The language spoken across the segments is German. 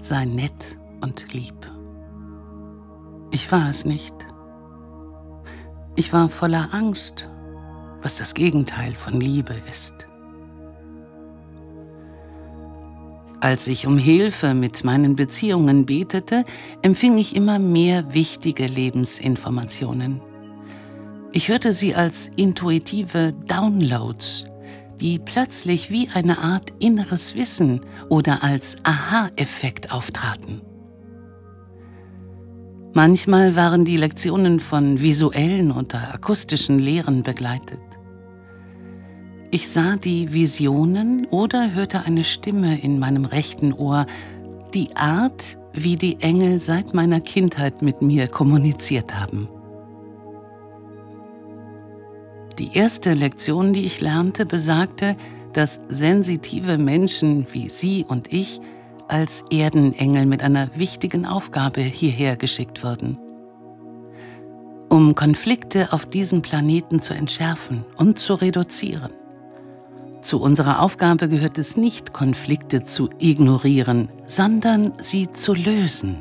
sei nett und lieb. Ich war es nicht. Ich war voller Angst, was das Gegenteil von Liebe ist. Als ich um Hilfe mit meinen Beziehungen betete, empfing ich immer mehr wichtige Lebensinformationen. Ich hörte sie als intuitive Downloads, die plötzlich wie eine Art inneres Wissen oder als Aha-Effekt auftraten. Manchmal waren die Lektionen von visuellen oder akustischen Lehren begleitet. Ich sah die Visionen oder hörte eine Stimme in meinem rechten Ohr, die Art, wie die Engel seit meiner Kindheit mit mir kommuniziert haben. Die erste Lektion, die ich lernte, besagte, dass sensitive Menschen wie Sie und ich als Erdenengel mit einer wichtigen Aufgabe hierher geschickt wurden. Um Konflikte auf diesem Planeten zu entschärfen und zu reduzieren. Zu unserer Aufgabe gehört es nicht, Konflikte zu ignorieren, sondern sie zu lösen.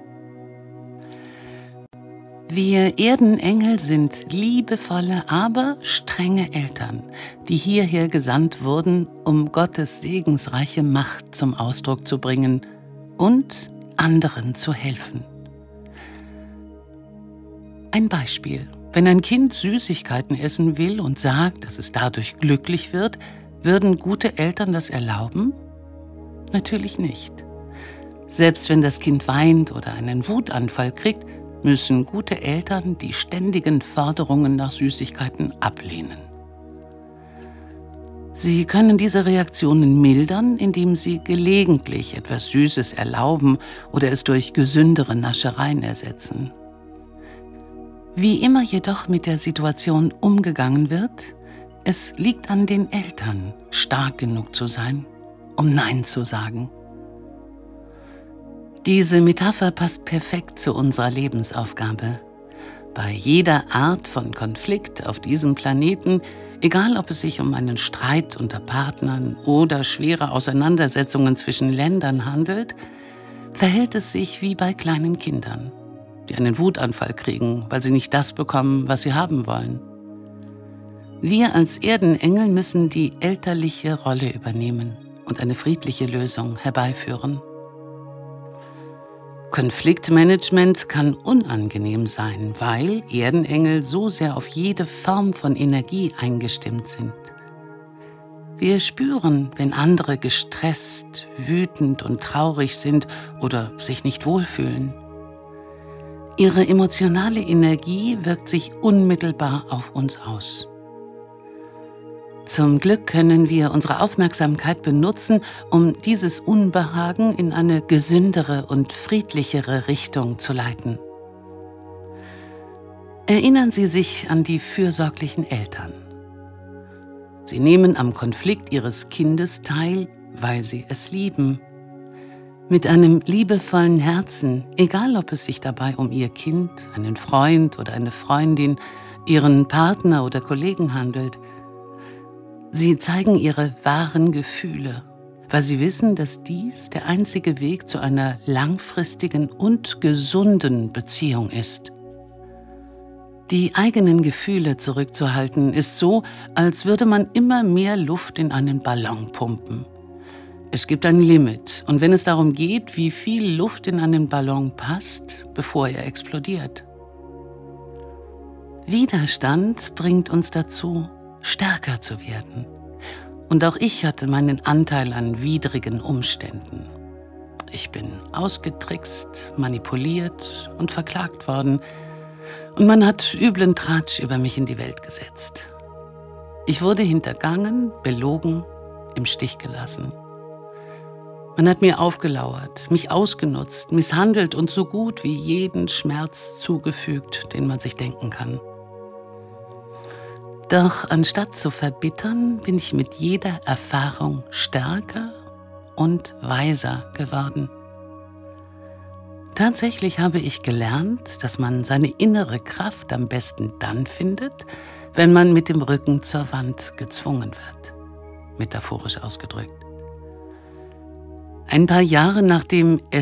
Wir Erdenengel sind liebevolle, aber strenge Eltern, die hierher gesandt wurden, um Gottes segensreiche Macht zum Ausdruck zu bringen und anderen zu helfen. Ein Beispiel: Wenn ein Kind Süßigkeiten essen will und sagt, dass es dadurch glücklich wird, würden gute Eltern das erlauben? Natürlich nicht. Selbst wenn das Kind weint oder einen Wutanfall kriegt, müssen gute Eltern die ständigen Forderungen nach Süßigkeiten ablehnen. Sie können diese Reaktionen mildern, indem sie gelegentlich etwas Süßes erlauben oder es durch gesündere Naschereien ersetzen. Wie immer jedoch mit der Situation umgegangen wird, es liegt an den Eltern, stark genug zu sein, um Nein zu sagen. Diese Metapher passt perfekt zu unserer Lebensaufgabe. Bei jeder Art von Konflikt auf diesem Planeten, egal ob es sich um einen Streit unter Partnern oder schwere Auseinandersetzungen zwischen Ländern handelt, verhält es sich wie bei kleinen Kindern, die einen Wutanfall kriegen, weil sie nicht das bekommen, was sie haben wollen. Wir als Erdenengel müssen die elterliche Rolle übernehmen und eine friedliche Lösung herbeiführen. Konfliktmanagement kann unangenehm sein, weil Erdenengel so sehr auf jede Form von Energie eingestimmt sind. Wir spüren, wenn andere gestresst, wütend und traurig sind oder sich nicht wohlfühlen. Ihre emotionale Energie wirkt sich unmittelbar auf uns aus. Zum Glück können wir unsere Aufmerksamkeit benutzen, um dieses Unbehagen in eine gesündere und friedlichere Richtung zu leiten. Erinnern Sie sich an die fürsorglichen Eltern. Sie nehmen am Konflikt ihres Kindes teil, weil sie es lieben. Mit einem liebevollen Herzen, egal ob es sich dabei um ihr Kind, einen Freund oder eine Freundin, ihren Partner oder Kollegen handelt. Sie zeigen ihre wahren Gefühle, weil sie wissen, dass dies der einzige Weg zu einer langfristigen und gesunden Beziehung ist. Die eigenen Gefühle zurückzuhalten ist so, als würde man immer mehr Luft in einen Ballon pumpen. Es gibt ein Limit, und wenn es darum geht, wie viel Luft in einen Ballon passt, bevor er explodiert. Widerstand bringt uns dazu, stärker zu werden. Und auch ich hatte meinen Anteil an widrigen Umständen. Ich bin ausgetrickst, manipuliert und verklagt worden. Und man hat üblen Tratsch über mich in die Welt gesetzt. Ich wurde hintergangen, belogen, im Stich gelassen. Man hat mir aufgelauert, mich ausgenutzt, misshandelt und so gut wie jeden Schmerz zugefügt, den man sich denken kann. Doch anstatt zu verbittern, bin ich mit jeder Erfahrung stärker und weiser geworden. Tatsächlich habe ich gelernt, dass man seine innere Kraft am besten dann findet, wenn man mit dem Rücken zur Wand gezwungen wird, metaphorisch ausgedrückt. Ein paar Jahre nachdem